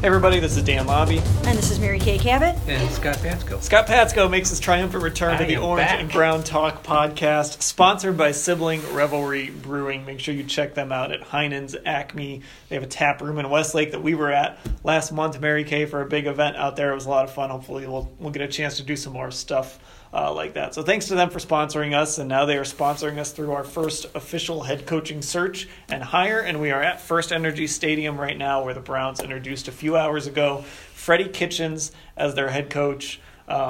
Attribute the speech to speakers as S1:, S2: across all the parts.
S1: Hey everybody, this is Dan Lobby.
S2: And this is Mary Kay Cabot.
S3: And Scott Patsko.
S1: Scott Patsko makes his triumphant return to the Orange
S3: back.
S1: and Brown Talk podcast, sponsored by Sibling Revelry Brewing. Make sure you check them out at Heinen's Acme. They have a tap room in Westlake that we were at last month, Mary Kay, for a big event out there. It was a lot of fun. Hopefully we'll get a chance to do some more stuff like that. So thanks to them for sponsoring us, and now they are sponsoring us through our first official head coaching search and hire, and we are at First Energy Stadium right now, where the Browns introduced a few hours ago Freddie Kitchens as their head coach.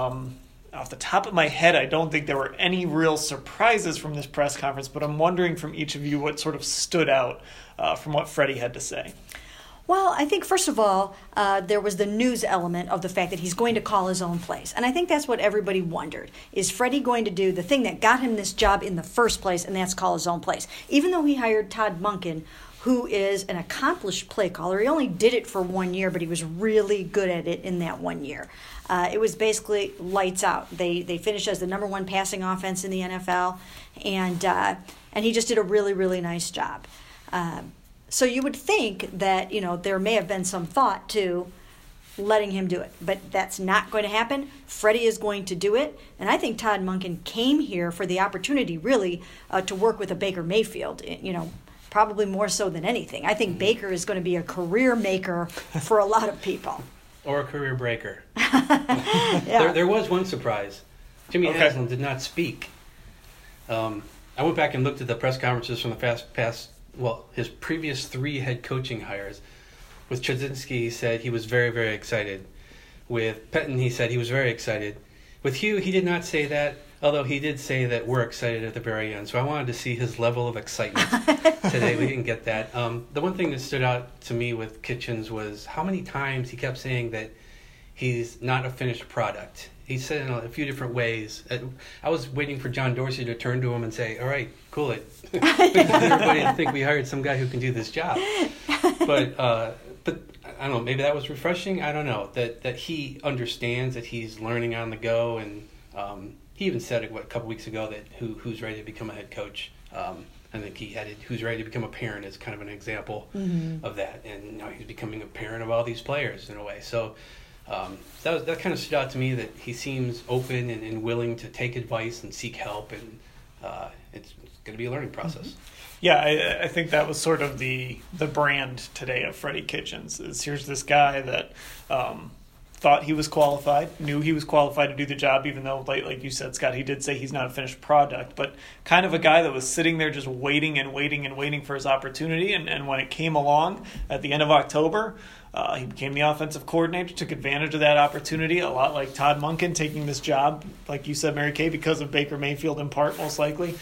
S1: Off the top of my head, I don't think there were any real surprises from this press conference, but I'm wondering from each of you what sort of stood out from what Freddie had to say.
S2: Well, I think, first of all, there was the news element of the fact that he's going to call his own plays. And I think that's what everybody wondered. Is Freddie going to do the thing that got him this job in the first place, and that's call his own plays? Even though he hired Todd Monken, who is an accomplished play caller. He only did it for 1 year, but he was really good at it in that 1 year. It was basically lights out. They finished as the number one passing offense in the NFL, and he just did a really, really nice job. So you would think that, there may have been some thought to letting him do it, but that's not going to happen. Freddie is going to do it, and I think Todd Monken came here for the opportunity, really, to work with a Baker Mayfield, probably more so than anything. I think Baker is going to be a career maker for a lot of people.
S3: Or a career breaker.
S2: Yeah.
S3: There was one surprise. Jimmy Haslam did not speak. I went back and looked at the press conferences from the his previous 3 head coaching hires. With Chudzinski, he said he was very, very excited. With Pettine, he said he was very excited. With Hugh, he did not say that, although he did say that we're excited at the very end. So I wanted to see his level of excitement today. We didn't get that. The one thing that stood out to me with Kitchens was how many times he kept saying that he's not a finished product. He said it in a few different ways. I was waiting for John Dorsey to turn to him and say, all right, cool it. Everybody to think we hired some guy who can do this job. But I don't know, maybe that was refreshing. I don't know, that he understands that he's learning on the go. And he even said it, a couple weeks ago, that who's ready to become a head coach. I think he added who's ready to become a parent as kind of an example of that. And now he's becoming a parent of all these players in a way. So that kind of stood out to me, that he seems open and willing to take advice and seek help, and it's going to be a learning process.
S1: Yeah, I think that was sort of the brand today of Freddie Kitchens. Here's this guy that thought he was qualified, knew he was qualified to do the job, even though, like you said, Scott, he did say he's not a finished product, but kind of a guy that was sitting there just waiting and waiting and waiting for his opportunity. And when it came along at the end of October, he became the offensive coordinator, took advantage of that opportunity, a lot like Todd Monken taking this job, like you said, Mary Kay, because of Baker Mayfield in part, most likely.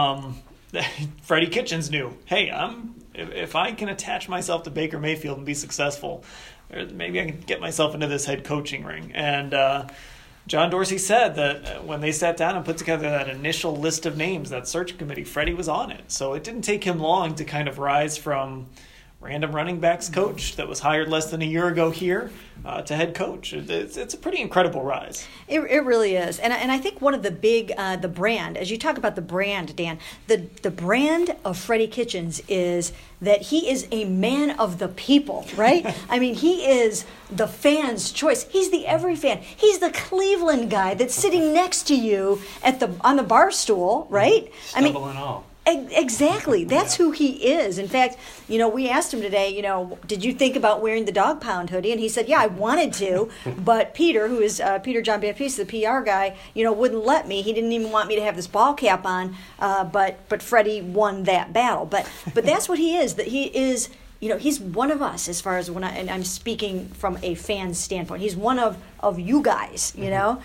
S1: Freddie Kitchens knew, hey, if I can attach myself to Baker Mayfield and be successful, maybe I can get myself into this head coaching ring. And John Dorsey said that when they sat down and put together that initial list of names, that search committee, Freddie was on it. So it didn't take him long to kind of rise from random running backs coach that was hired less than a year ago here to head coach. It's a pretty incredible rise.
S2: It really is. And I think one of the big, the brand, as you talk about the brand, Dan, the brand of Freddie Kitchens is that he is a man of the people, right? I mean, he is the fan's choice. He's the every fan. He's the Cleveland guy that's sitting next to you on the bar stool, right?
S3: Stumble and all.
S2: Exactly. That's who he is. In fact, we asked him today, did you think about wearing the Dog Pound hoodie? And he said, yeah, I wanted to, but Peter, who is Peter John Baptiste, the PR guy, wouldn't let me. He didn't even want me to have this ball cap on, but Freddie won that battle. But that's what he is, that he is, he's one of us as far as and I'm speaking from a fan standpoint. He's one of you guys, and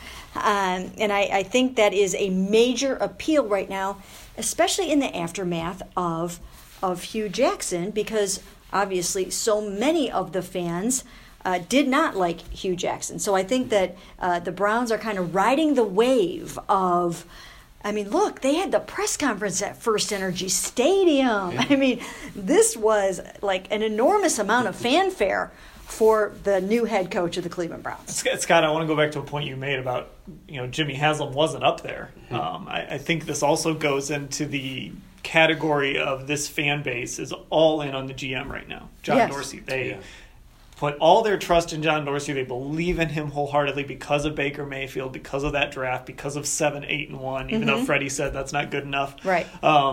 S2: I think that is a major appeal right now, especially in the aftermath of Hugh Jackson, because obviously so many of the fans did not like Hugh Jackson. So I think that the Browns are kind of riding the wave of, look, they had the press conference at First Energy Stadium. Yeah. This was like an enormous amount of fanfare for the new head coach of the Cleveland Browns.
S1: Scott, I want to go back to a point you made about, Jimmy Haslam wasn't up there. Mm-hmm. I think this also goes into the category of this fan base is all in on the GM right now, John Dorsey. put all their trust in John Dorsey. They believe in him wholeheartedly because of Baker Mayfield, because of that draft, because of 7-8-1, even though Freddie said that's not good enough.
S2: Right.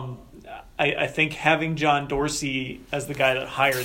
S1: I think having John Dorsey as the guy that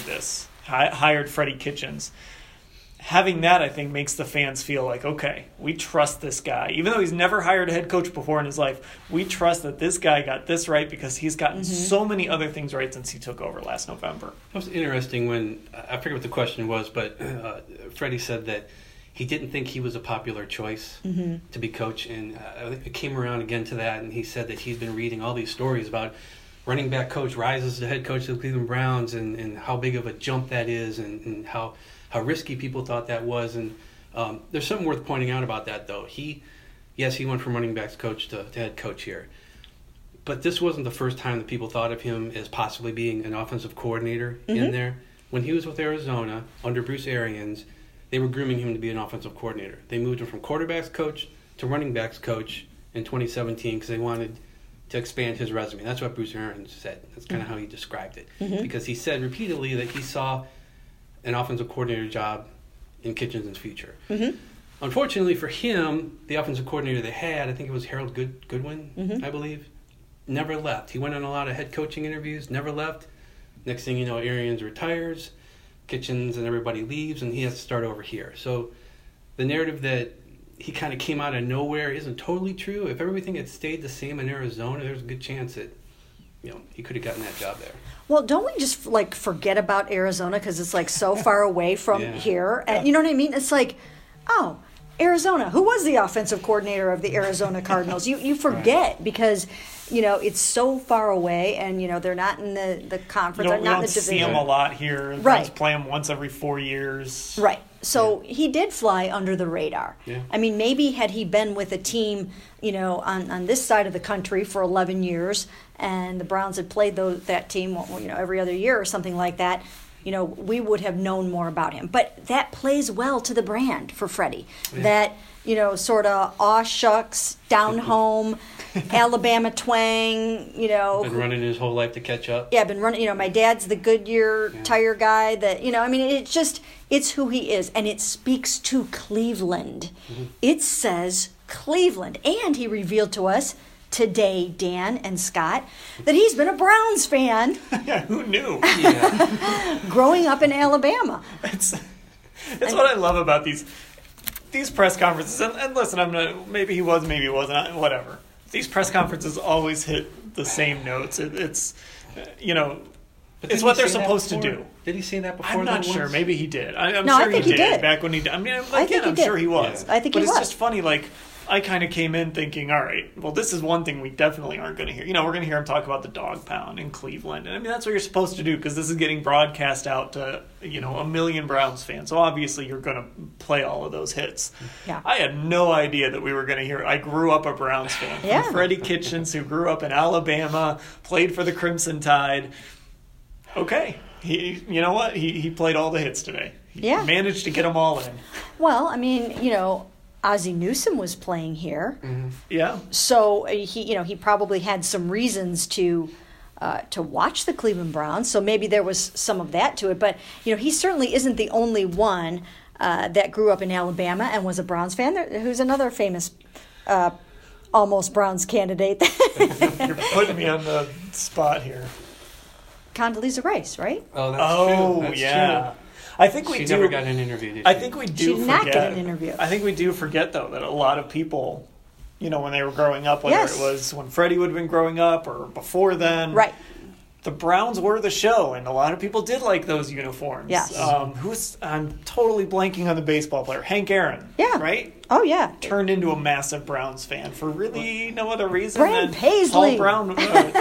S1: hired Freddie Kitchens, having that, I think, makes the fans feel like, okay, we trust this guy. Even though he's never hired a head coach before in his life, we trust that this guy got this right because he's gotten so many other things right since he took over last November.
S3: It was interesting when, I forget what the question was, but Freddie said that he didn't think he was a popular choice to be coach. And it came around again to that, and he said that he's been reading all these stories about running back coach rises to head coach of the Cleveland Browns and how big of a jump that is and how risky people thought that was. And there's something worth pointing out about that, though. He went from running backs coach to head coach here. But this wasn't the first time that people thought of him as possibly being an offensive coordinator in there. When he was with Arizona under Bruce Arians, they were grooming him to be an offensive coordinator. They moved him from quarterbacks coach to running backs coach in 2017 because they wanted to expand his resume. That's what Bruce Arians said. That's kind of how he described it. Because he said repeatedly that he saw an offensive coordinator job in Kitchens' future. Unfortunately for him, the offensive coordinator they had, I think it was Harold Goodwin, I believe, never left. He went on a lot of head coaching interviews, never left. Next thing you know, Arians retires, Kitchens and everybody leaves, and he has to start over here. So the narrative that he kind of came out of nowhere isn't totally true. If everything had stayed the same in Arizona, there's a good chance that he could have gotten that job there.
S2: Well, don't we just forget about Arizona because it's so far away from here? And you know what I mean? It's like, oh, Arizona. Who was the offensive coordinator of the Arizona Cardinals? You forget because it's so far away, and they're not in the conference. They're not in the division.
S1: See them a lot here.
S2: Right.
S1: Play them once every 4 years.
S2: Right. So he did fly under the radar.
S3: Yeah.
S2: I mean, maybe had he been with a team, on this side of the country for 11 years, and the Browns had played that team, every other year or something like that, we would have known more about him. But that plays well to the brand for Freddie. Yeah. That, sort of aw shucks, down home, Alabama twang,
S3: Been running his whole life to catch up.
S2: Yeah, been running, my dad's the Goodyear tire guy that, it's who he is. And it speaks to Cleveland. It says Cleveland. And he revealed to us today, Dan and Scott, that he's been a Browns fan.
S1: Yeah, who knew?
S2: Growing up in Alabama.
S1: It's what I love about these press conferences. And listen, maybe he was, maybe he wasn't, whatever. These press conferences always hit the same notes. It's it's what they're supposed to do.
S3: Did he say that before?
S1: I'm not sure. Maybe he did. I'm
S2: no,
S1: sure
S2: I think
S1: he
S2: did.
S1: Back when he did. I mean, I'm sure he was.
S2: Yeah. I think
S1: but
S2: he was.
S1: But it's just funny, I kind of came in thinking, all right, well, this is one thing we definitely aren't going to hear. We're going to hear him talk about the dog pound in Cleveland. And I mean, that's what you're supposed to do because this is getting broadcast out to, a million Browns fans. So obviously you're going to play all of those hits.
S2: Yeah.
S1: I had no idea that we were going to hear. I grew up a Browns fan.
S2: Yeah.
S1: From Freddie Kitchens, who grew up in Alabama, played for the Crimson Tide. Okay. You know what? He played all the hits today. He managed to get them all in.
S2: Well, I mean, Ozzie Newsome was playing here.
S1: Yeah.
S2: So he probably had some reasons to watch the Cleveland Browns. So maybe there was some of that to it. But he certainly isn't the only one that grew up in Alabama and was a Browns fan. Who's another famous almost Browns candidate?
S1: You're putting me on the spot here.
S2: Condoleezza Rice, right?
S3: Oh, that's true. That's true.
S1: I think we
S3: she
S1: do.
S3: Never got an interview. Did she?
S1: I think we do.
S2: She did
S1: forget,
S2: not get an interview.
S1: I think we do forget though that a lot of people, when they were growing up, whether it was when Freddie would have been growing up or before then,
S2: right?
S1: The Browns were the show, and a lot of people did like those uniforms.
S2: Yes.
S1: I'm totally blanking on the baseball player, Hank Aaron.
S2: Yeah.
S1: Right.
S2: Oh yeah.
S1: Turned into a massive Browns fan for really no other reason
S2: Brand
S1: than
S2: Paisley.
S1: Paul Brown.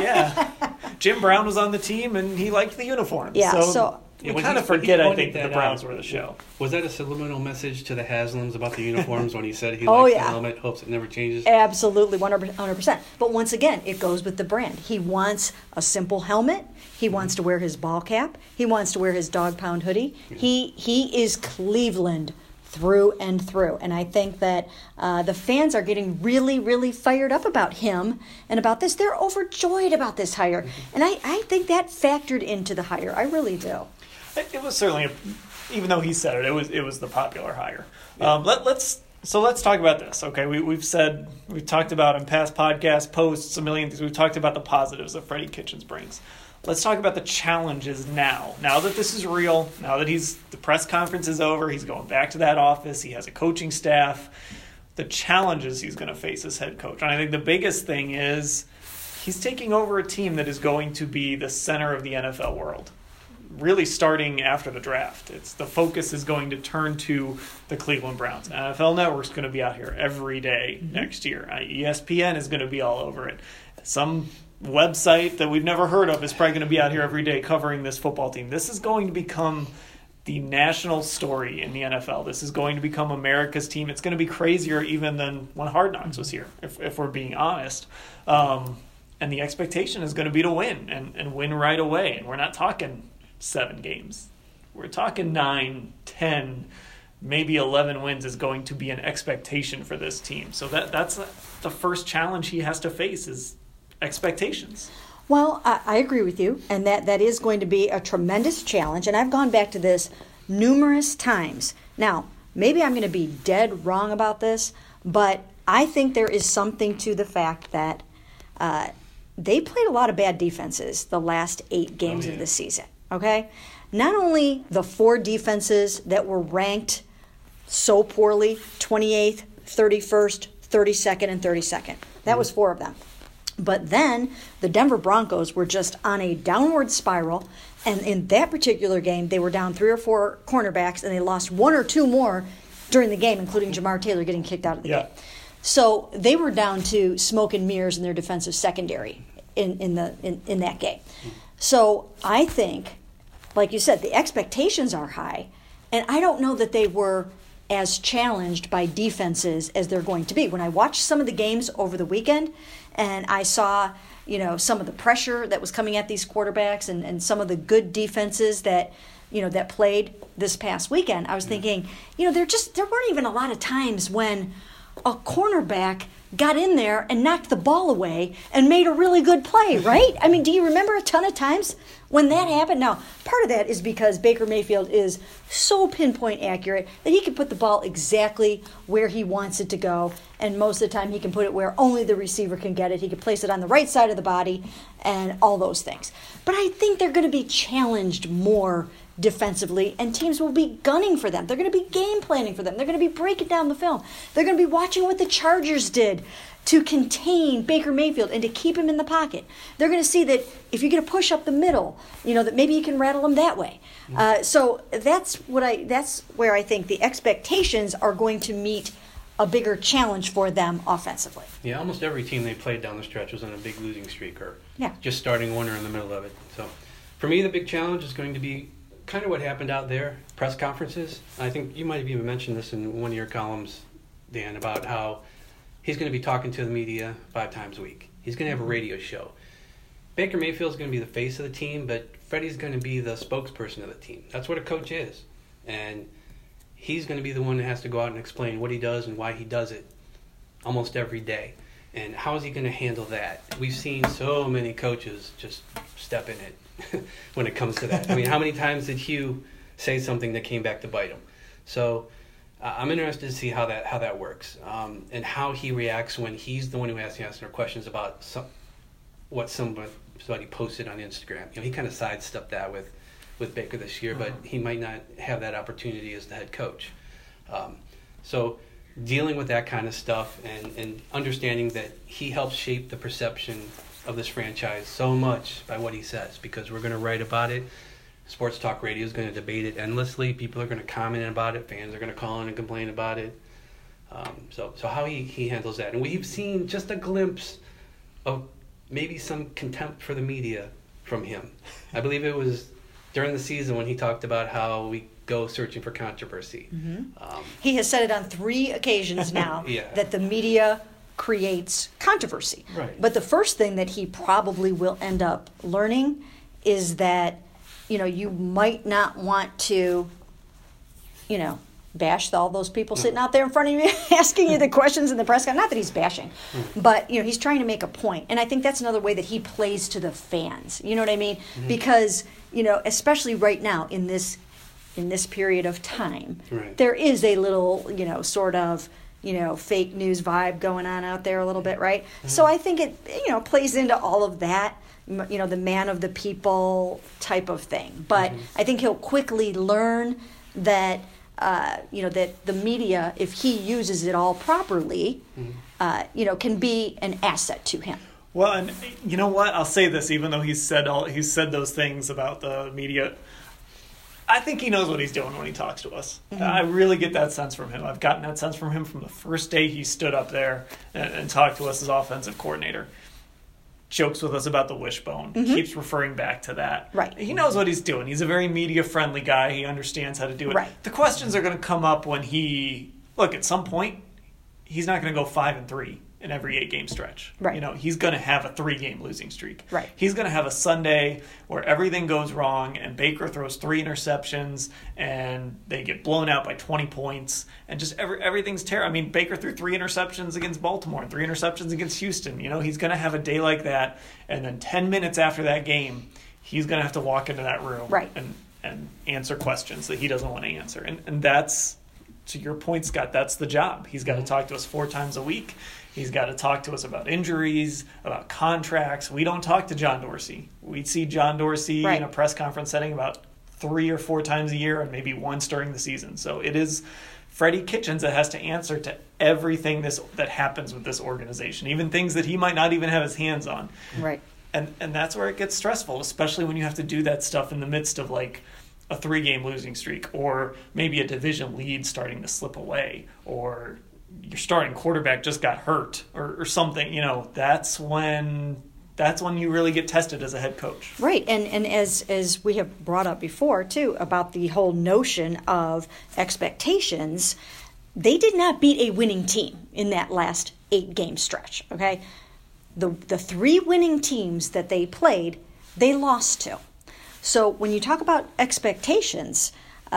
S1: Jim Brown was on the team, and he liked the uniforms.
S2: Yeah.
S1: So we kind of forget, I think, that the Browns were the show.
S3: Was that a subliminal message to the Haslams about the uniforms when he said he likes the helmet, hopes it never changes?
S2: Absolutely, 100%. But once again, it goes with the brand. He wants a simple helmet. He wants to wear his ball cap. He wants to wear his dog pound hoodie. He is Cleveland through and through. And I think that the fans are getting really, really fired up about him and about this. They're overjoyed about this hire. And I think that factored into the hire. I really do.
S1: It was certainly even though he said it was the popular hire. Yeah. Let's talk about this. Okay, we've talked about in past podcasts, posts, a million things. We've talked about the positives that Freddie Kitchens brings. Let's talk about the challenges now. Now that this is real, now that the press conference is over, he's going back to that office, he has a coaching staff, the challenges he's going to face as head coach. And I think the biggest thing is he's taking over a team that is going to be the center of the NFL world, really starting after the draft. The focus is going to turn to the Cleveland Browns. NFL Network's going to be out here every day next year. ESPN is going to be all over it. Some website that we've never heard of is probably going to be out here every day covering this football team. This is going to become the national story in the NFL. This is going to become America's team. It's going to be crazier even than when Hard Knocks was here, if we're being honest. And the expectation is going to be to win and win right away. And we're not talking 7 games. We're talking 9, 10, maybe 11 wins is going to be an expectation for this team. So that's the first challenge he has to face is expectations.
S2: Well, I agree with you, and that is going to be a tremendous challenge, and I've gone back to this numerous times. Now, maybe I'm going to be dead wrong about this, but I think there is something to the fact that they played a lot of bad defenses the last 8 games of the season, okay? Not only the 4 defenses that were ranked so poorly, 28th, 31st, 32nd, and 32nd. That was 4 of them. But then the Denver Broncos were just on a downward spiral, and in that particular game, they were down 3 or 4 cornerbacks, and they lost 1 or 2 more during the game, including Jamar Taylor getting kicked out of the game. So they were down to smoke and mirrors in their defensive secondary in that game. So I think, like you said, the expectations are high, and I don't know that they were as challenged by defenses as they're going to be. When I watched some of the games over the weekend and I saw, some of the pressure that was coming at these quarterbacks and some of the good defenses that played this past weekend, I was thinking, there weren't even a lot of times when a cornerback got in there and knocked the ball away and made a really good play, right? I mean, do you remember a ton of times when that happened? Now, part of that is because Baker Mayfield is so pinpoint accurate that he can put the ball exactly where he wants it to go, and most of the time he can put it where only the receiver can get it. He can place it on the right side of the body and all those things. But I think they're going to be challenged more defensively, and teams will be gunning for them. They're going to be game planning for them. They're going to be breaking down the film. They're going to be watching what the Chargers did to contain Baker Mayfield and to keep him in the pocket. They're going to see that if you get a push up the middle, that maybe you can rattle him that way. So that's where I think the expectations are going to meet a bigger challenge for them offensively.
S3: Yeah, almost every team they played down the stretch was on a big losing streak or just starting one or in the middle of it. So for me, the big challenge is going to be kind of what happened out there, press conferences. I think you might have even mentioned this in one of your columns, Dan, about how he's going to be talking to the media 5 times a week. He's going to have a radio show. Baker Mayfield's going to be the face of the team, but Freddie's going to be the spokesperson of the team. That's what a coach is. And he's going to be the one that has to go out and explain what he does and why he does it almost every day. And how is he going to handle that? We've seen so many coaches just step in it when it comes to that. I mean, how many times did Hugh say something that came back to bite him? So I'm interested to see how that works and how he reacts when he's the one who has to answer questions about what somebody posted on Instagram. He kind of sidestepped that with Baker this year, but he might not have that opportunity as the head coach. So dealing with that kind of stuff and understanding that he helps shape the perception of this franchise so much by what he says, because we're going to write about it. Sports Talk Radio is going to debate it endlessly. People are going to comment about it. Fans are going to call in and complain about it. So how he handles that. And we've seen just a glimpse of maybe some contempt for the media from him. I believe it was during the season when he talked about how we go searching for controversy. Mm-hmm.
S2: He has said it on 3 occasions now that the media creates controversy.
S3: Right.
S2: But the first thing that he probably will end up learning is that, you might not want to, bash all those people sitting out there in front of you asking you the questions in the press conference. Not that he's bashing, but, he's trying to make a point. And I think that's another way that he plays to the fans. You know what I mean? Mm-hmm. Because, especially right now in this in this period of time,
S3: Right.
S2: there is a little, sort of, fake news vibe going on out there a little bit, right?
S3: Mm-hmm.
S2: So I think it, plays into all of that, the man of the people type of thing. But I think he'll quickly learn that, that the media, if he uses it all properly, can be an asset to him.
S1: Well, and you know what? I'll say this, even though he's said those things about the media. I think he knows what he's doing when he talks to us. I really get that sense from him. I've gotten that sense from him from the first day he stood up there and talked to us as offensive coordinator. Jokes with us about the wishbone. Keeps referring back to that.
S2: Right.
S1: He knows what he's doing. He's a very media-friendly guy. He understands how to do it.
S2: Right.
S1: The questions are going to come up when at some point, he's not going to go 5-3 in every 8-game stretch.
S2: Right.
S1: He's going to have a 3-game losing streak.
S2: Right.
S1: He's going to have a Sunday where everything goes wrong and Baker throws 3 interceptions and they get blown out by 20 points and just everything's terrible. I mean, Baker threw 3 interceptions against Baltimore and 3 interceptions against Houston. He's going to have a day like that, and then 10 minutes after that game, he's going to have to walk into that room and answer questions that he doesn't want to answer. And that's, to your point, Scott, that's the job. He's got to talk to us 4 times a week. He's got to talk to us about injuries, about contracts. We don't talk to John Dorsey. We see John Dorsey in a press conference setting about 3 or 4 times a year and maybe once during the season. So it is Freddie Kitchens that has to answer to everything that happens with this organization, even things that he might not even have his hands on.
S2: Right.
S1: And that's where it gets stressful, especially when you have to do that stuff in the midst of like a 3-game losing streak, or maybe a division lead starting to slip away, or your starting quarterback just got hurt or something. That's when you really get tested as a head coach.
S2: Right. And as we have brought up before too, about the whole notion of expectations, they did not beat a winning team in that last 8-game stretch. Okay. The 3 winning teams that they played, they lost to. So when you talk about expectations,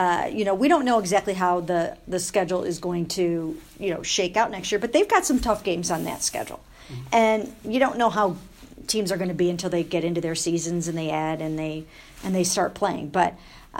S2: we don't know exactly how the schedule is going to, shake out next year, but they've got some tough games on that schedule. And you don't know how teams are going to be until they get into their seasons and they add and they start playing. But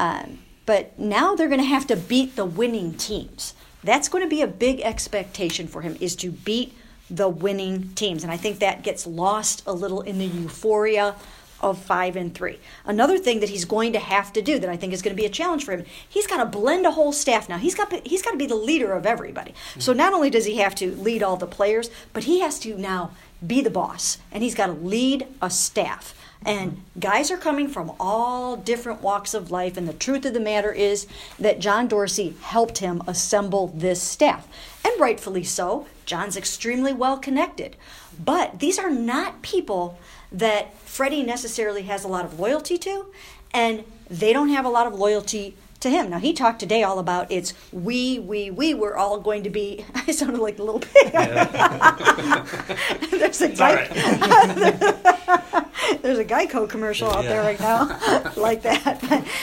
S2: now they're going to have to beat the winning teams. That's going to be a big expectation for him, is to beat the winning teams. And I think that gets lost a little in the euphoria of 5-3. Another thing that he's going to have to do that I think is going to be a challenge for him, he's got to blend a whole staff now. He's got to be the leader of everybody. So not only does he have to lead all the players, but he has to now be the boss, and he's got to lead a staff. And guys are coming from all different walks of life, and the truth of the matter is that John Dorsey helped him assemble this staff. And rightfully so. John's extremely well connected. But these are not people that Freddie necessarily has a lot of loyalty to, and they don't have a lot of loyalty to him. Now, he talked today all about it's we're all going to be, I sounded like the little pig. Yeah. There's a there's a Geico commercial out there right now like that.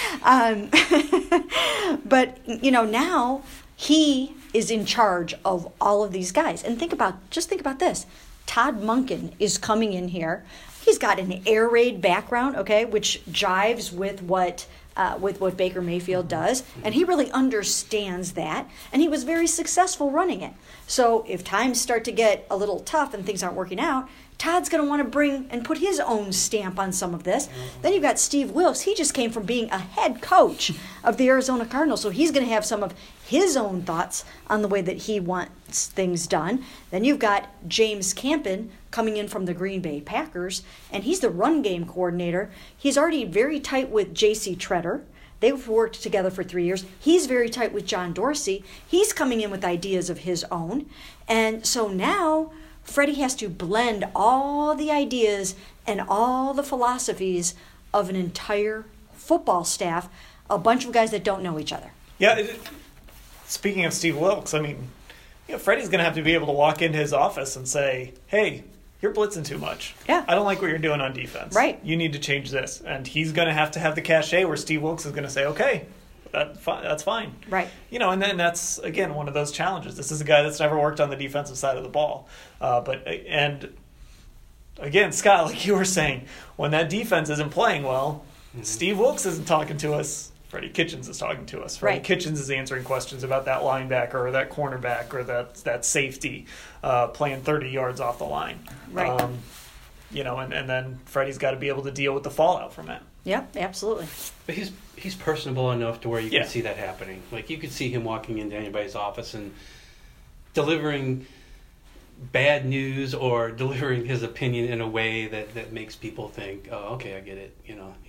S2: But now he is in charge of all of these guys. And think about this. Todd Monken is coming in here. He's got an air raid background, okay, which jives with what Baker Mayfield does, and he really understands that, and he was very successful running it. So if times start to get a little tough and things aren't working out, Todd's going to want to bring and put his own stamp on some of this. Then you've got Steve Wilks. He just came from being a head coach of the Arizona Cardinals, so he's going to have some of his own thoughts on the way that he wants things done. Then you've got James Campen coming in from the Green Bay Packers, and he's the run game coordinator. He's already very tight with J.C. Tretter. They've worked together for 3 years. He's very tight with John Dorsey. He's coming in with ideas of his own. And so now Freddie has to blend all the ideas and all the philosophies of an entire football staff, a bunch of guys that don't know each other.
S1: Yeah, speaking of Steve Wilks, I mean, Freddie's going to have to be able to walk into his office and say, hey, you're blitzing too much.
S2: Yeah.
S1: I don't like what you're doing on defense.
S2: Right.
S1: You need to change this. And he's going to have the cachet where Steve Wilks is going to say, okay, that's fine.
S2: Right.
S1: And then that's, again, one of those challenges. This is a guy that's never worked on the defensive side of the ball. And again, Scott, like you were saying, when that defense isn't playing well, Steve Wilks isn't talking to us Freddie Kitchens is talking to us. Freddie
S2: Right.
S1: Kitchens is answering questions about that linebacker or that cornerback or that safety playing 30 yards off the line.
S2: Right.
S1: And then Freddie's got to be able to deal with the fallout from that.
S2: Yep, absolutely.
S3: But he's personable enough to where you
S1: Yeah.
S3: can see that happening. Like, you could see him walking into anybody's office and delivering bad news or delivering his opinion in a way that makes people think, oh, okay, I get it.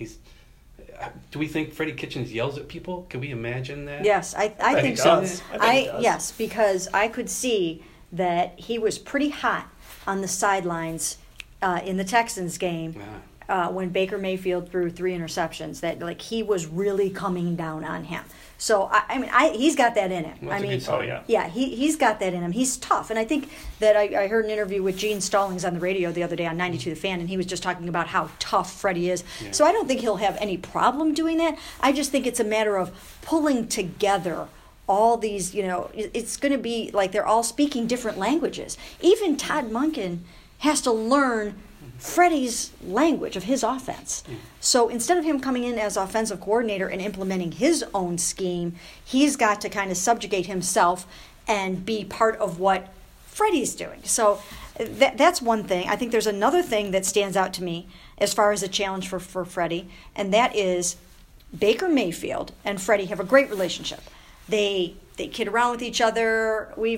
S3: Do we think Freddie Kitchens yells at people? Can we imagine that?
S2: Yes, I
S1: bet he
S2: think so.
S1: does. I bet he does.
S2: Yes, because I could see that he was pretty hot on the sidelines in the Texans game
S3: Yeah.
S2: when Baker Mayfield threw 3 interceptions. That like he was really coming down on him. So he's got that in him.
S3: Well, that's a good sign.
S1: Oh, yeah.
S2: Yeah, he's got that in him. He's tough. And I think that I heard an interview with Gene Stallings on the radio the other day on 92 The Fan, and he was just talking about how tough Freddie is.
S3: Yeah.
S2: So I don't think he'll have any problem doing that. I just think it's a matter of pulling together all these, it's going to be like they're all speaking different languages. Even Todd Monken has to learn Freddie's language of his offense. So instead of him coming in as offensive coordinator and implementing his own scheme, he's got to kind of subjugate himself and be part of what Freddie's doing. So that's one thing. I think there's another thing that stands out to me as far as a challenge for Freddie, and that is Baker Mayfield and Freddie have a great relationship. They kid around with each other. We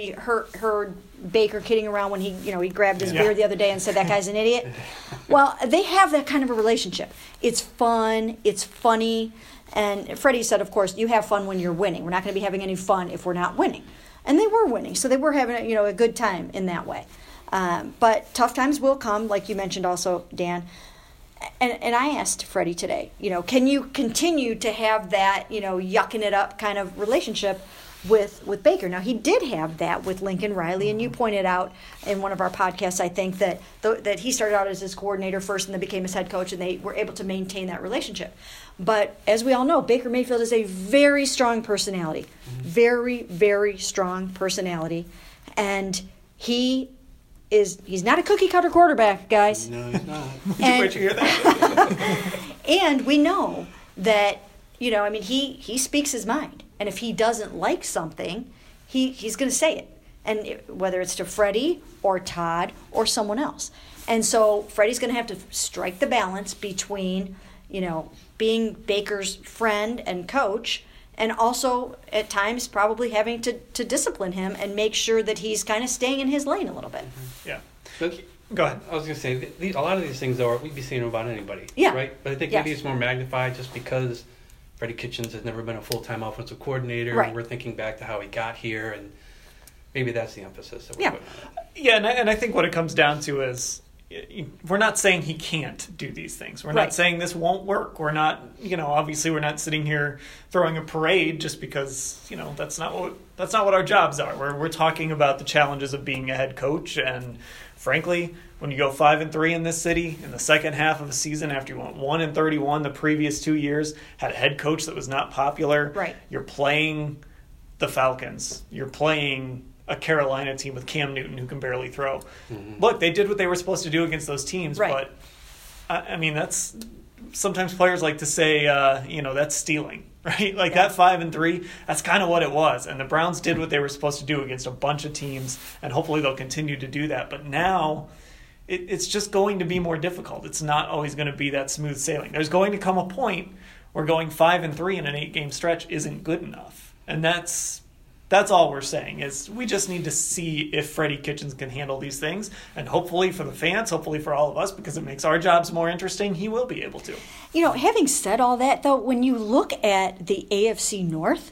S2: heard Baker kidding around when he grabbed his beard the other day and said that guy's an idiot. Well, they have that kind of a relationship. It's fun, it's funny, and Freddie said, of course, you have fun when you're winning. We're not going to be having any fun if we're not winning. And they were winning, so they were having a good time in that way. But tough times will come, like you mentioned also, Dan. And I asked Freddie today, can you continue to have that, yucking it up kind of relationship with Baker? Now, he did have that with Lincoln Riley, and you pointed out in one of our podcasts, I think, that he started out as his coordinator first and then became his head coach, and they were able to maintain that relationship. But as we all know, Baker Mayfield is a very strong personality, very, very strong personality, and he's not a cookie cutter quarterback, guys.
S3: No, he's not.
S1: Where'd you hear that?
S2: And we know that, he speaks his mind. And if he doesn't like something, he's going to say it. And whether it's to Freddie or Todd or someone else. And so Freddie's going to have to strike the balance between, being Baker's friend and coach, and also at times probably having to discipline him and make sure that he's kind of staying in his lane a little bit.
S1: Yeah.
S3: But
S1: Go ahead.
S3: I was going to say, a lot of these things, though, we'd be saying about anybody.
S2: Yeah.
S3: Right? But I think maybe it's more magnified just because Freddie Kitchens has never been a full-time offensive coordinator.
S2: Right.
S3: And we're thinking back to how he got here, and maybe that's the emphasis that we're putting on it.
S1: Yeah, and I think what it comes down to is we're not saying he can't do these things. We're not saying this won't work. We're not, obviously we're not sitting here throwing a parade just because, that's not what our jobs are. We're talking about the challenges of being a head coach, and frankly, when you go 5-3 in this city in the second half of a season after you went 1-31 the previous 2 years, had a head coach that was not popular.
S2: Right.
S1: You're playing the Falcons. You're playing a Carolina team with Cam Newton who can barely throw. Mm-hmm. Look, they did what they were supposed to do against those teams,
S2: right.
S1: But that's sometimes players like to say, that's stealing, right? Like that 5-3, that's kind of what it was. And the Browns did what they were supposed to do against a bunch of teams, and hopefully they'll continue to do that. But now it's just going to be more difficult. It's not always going to be that smooth sailing. There's going to come a point where going 5-3 in an 8-game stretch isn't good enough. And that's all we're saying is we just need to see if Freddie Kitchens can handle these things. And hopefully for the fans, hopefully for all of us, because it makes our jobs more interesting, he will be able to.
S2: Having said all that, though, when you look at the AFC North,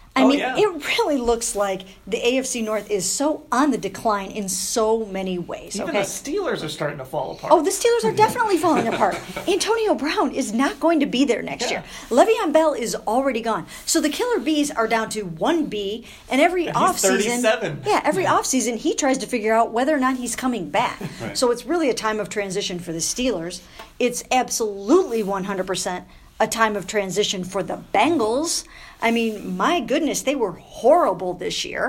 S2: it really looks like the AFC North is so on the decline in so many ways.
S1: Even
S2: okay?
S1: the Steelers are starting to fall apart.
S2: Oh, the Steelers are definitely falling apart. Antonio Brown is not going to be there next year. Le'Veon Bell is already gone. So the Killer Bees are down to 1B, and every offseason,
S1: 37.
S2: every offseason he tries to figure out whether or not he's coming back.
S3: Right.
S2: So it's really a time of transition for the Steelers. It's absolutely 100% a time of transition for the Bengals. My goodness, they were horrible this year.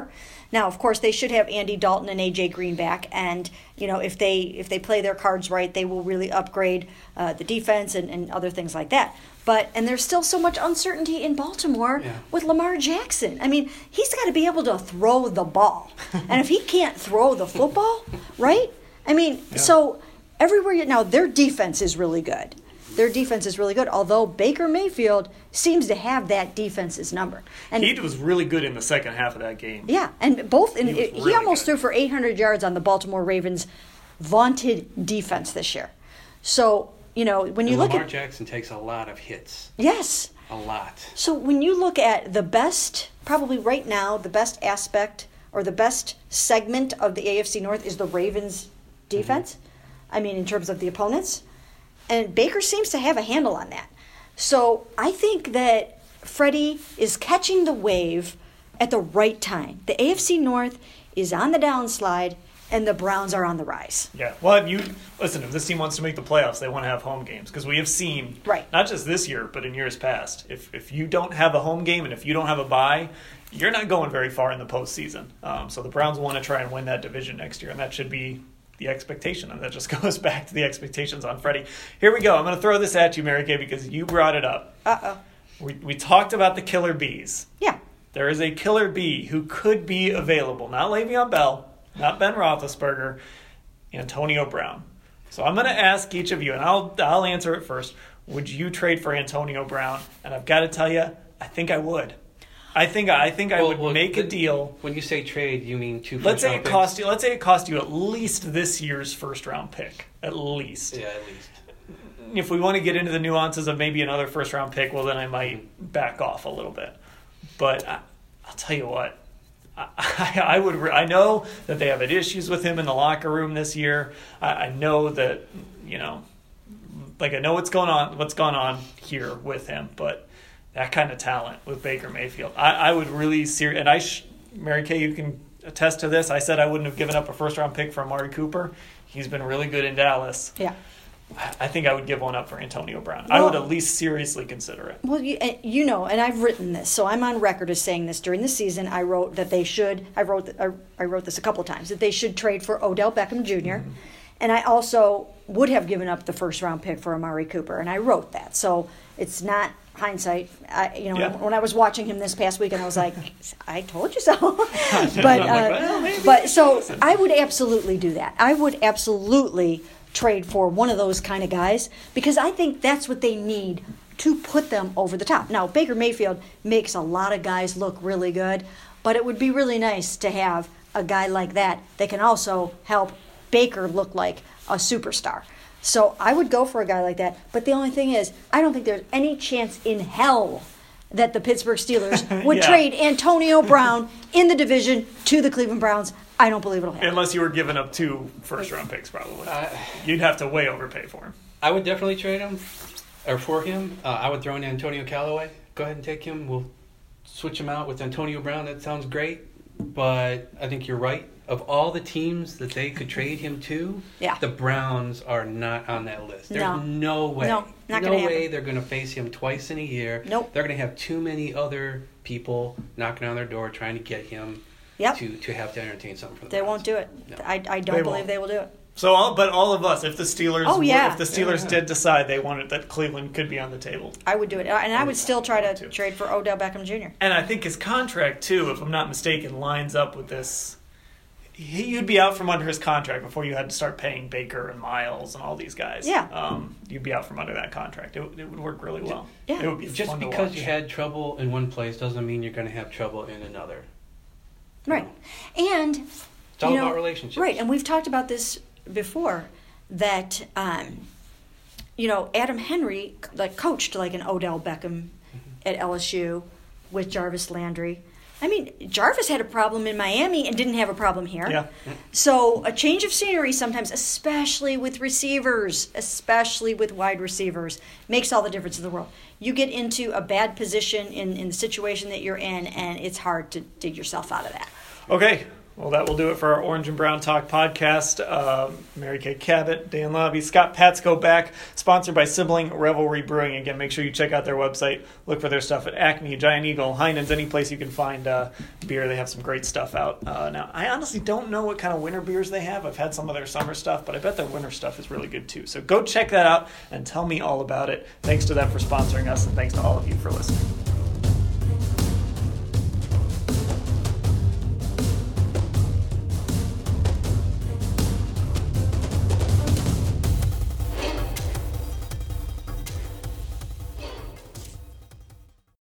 S2: Now, of course, they should have Andy Dalton and A.J. Green back, and if they play their cards right, they will really upgrade the defense and other things like that. And there's still so much uncertainty in Baltimore with Lamar Jackson. I mean, he's got to be able to throw the ball, and if he can't throw the football, right? I mean, so everywhere now, their defense is really good. Their defense is really good, although Baker Mayfield seems to have that defense's number. And
S1: he was really good in the second half of that game.
S2: Yeah, and he almost threw for 800 yards on the Baltimore Ravens' vaunted defense this year. So, when you look at...
S3: Lamar Jackson takes a lot of hits.
S2: Yes.
S3: A lot.
S2: So when you look at the best, probably right now, the best aspect or the best segment of the AFC North is the Ravens' defense. I mean, in terms of the opponents. And Baker seems to have a handle on that. So I think that Freddie is catching the wave at the right time. The AFC North is on the downslide, and the Browns are on the rise.
S1: Yeah. Well, listen, if this team wants to make the playoffs, they want to have home games. Because we have seen, not just this year, but in years past, if you don't have a home game and if you don't have a bye, you're not going very far in the postseason. So the Browns want to try and win that division next year, and that should be the expectation, and that just goes back to the expectations on Freddie. Here we go. I'm going to throw this at you, Mary Kay, because you brought it up.
S2: Uh-oh.
S1: We talked about the killer bees.
S2: Yeah.
S1: There is a killer bee who could be available. Not Le'Veon Bell, not Ben Roethlisberger, Antonio Brown. So I'm going to ask each of you, and I'll answer it first. Would you trade for Antonio Brown? And I've got to tell you, I think I would. I think I would make a deal.
S3: When you say trade, you mean
S1: let's say it cost you at least this year's first round pick. At least.
S3: Yeah, at least.
S1: If we want to get into the nuances of maybe another first round pick, well, then I might back off a little bit. But I'll tell you what, I would. I know that they have issues with him in the locker room this year. I know that I know what's going on here with him, but that kind of talent with Baker Mayfield, I would really Mary Kay, you can attest to this. I said I wouldn't have given up a first round pick for Amari Cooper. He's been really good in Dallas.
S2: Yeah.
S1: I think I would give one up for Antonio Brown. I would at least seriously consider it.
S2: Well, and I've written this, so I'm on record as saying this. During the season, I wrote that they should. I wrote this a couple of times, that they should trade for Odell Beckham Jr. And I also would have given up the first round pick for Amari Cooper, and I wrote that. So it's not hindsight. When I was watching him this past weekend, I was like, I told you so. But so I would absolutely do that. I would absolutely trade for one of those kind of guys, because I think that's what they need to put them over the top. Now, Baker Mayfield makes a lot of guys look really good, but it would be really nice to have a guy like that can also help Baker look like a superstar. So I would go for a guy like that, but the only thing is, I don't think there's any chance in hell that the Pittsburgh Steelers would trade Antonio Brown in the division to the Cleveland Browns. I don't believe it'll happen.
S1: Unless you were giving up 2 first-round picks, probably. You'd have to way overpay for him.
S3: I would definitely trade him, or for him. I would throw in Antonio Callaway. Go ahead and take him. We'll switch him out with Antonio Brown. That sounds great. But I think you're right. Of all the teams that they could trade him to, the Browns are not on that list. There's no way.
S2: No, not gonna happen.
S3: Way they're going to face him twice in a year.
S2: Nope.
S3: They're going to have too many other people knocking on their door trying to get him to have to entertain something for the Browns.
S2: They won't do it. No. I don't believe they will do it.
S1: So, all of us, if the Steelers did decide they wanted that Cleveland could be on the table,
S2: I would do it, and I would still try to trade for Odell Beckham Jr.
S1: And I think his contract too, if I'm not mistaken, lines up with this. You'd be out from under his contract before you had to start paying Baker and Miles and all these guys.
S2: Yeah.
S1: You'd be out from under that contract. It would work really well.
S2: Yeah.
S1: It would be
S3: just
S1: fun to
S3: because
S1: watch.
S3: you had trouble in one place doesn't mean you're going to have trouble in another.
S2: Right. And
S3: it's all about relationships.
S2: Right, and we've talked about this before, that Adam Henry coached like an Odell Beckham at LSU with Jarvis Landry. I mean, Jarvis had a problem in Miami and didn't have a problem here.
S1: Yeah.
S2: So a change of scenery sometimes, especially with receivers, especially with wide receivers, makes all the difference in the world. You get into a bad position in the situation that you're in, and it's hard to dig yourself out of that.
S1: Okay, Well, that will do it for our Orange and Brown Talk podcast. Mary Kay Cabot, Dan Lobby, Scott Patsko back, sponsored by Sibling Revelry Brewing. Again, make sure you check out their website. Look for their stuff at Acme, Giant Eagle, Heinen's, any place you can find beer. They have some great stuff out. Now, I honestly don't know what kind of winter beers they have. I've had some of their summer stuff, but I bet their winter stuff is really good too. So go check that out and tell me all about it. Thanks to them for sponsoring us, and thanks to all of you for listening.